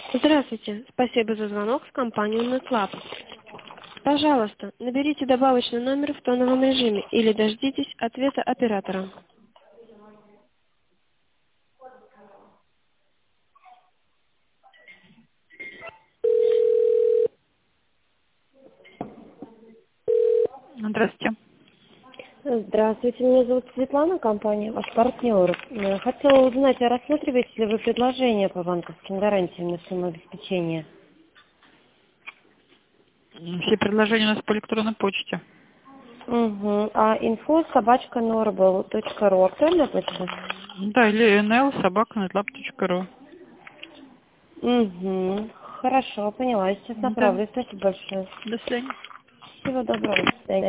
Здравствуйте. Спасибо за звонок в компанию NetLab. Пожалуйста, наберите добавочный номер в тоновом режиме или дождитесь ответа оператора. Здравствуйте. Здравствуйте, меня зовут Светлана, компания ваш партнер. Хотела узнать, а рассматриваете ли вы предложение по банковским гарантиям на самообеспечение? Все предложения у нас по электронной почте. Угу. А info@norbel.ru актуальная почта? Да, или nl@netlab.ru. Угу. Хорошо, поняла. Я сейчас Да. направлю. Спасибо большое. До свидания. Всего доброго. До свидания.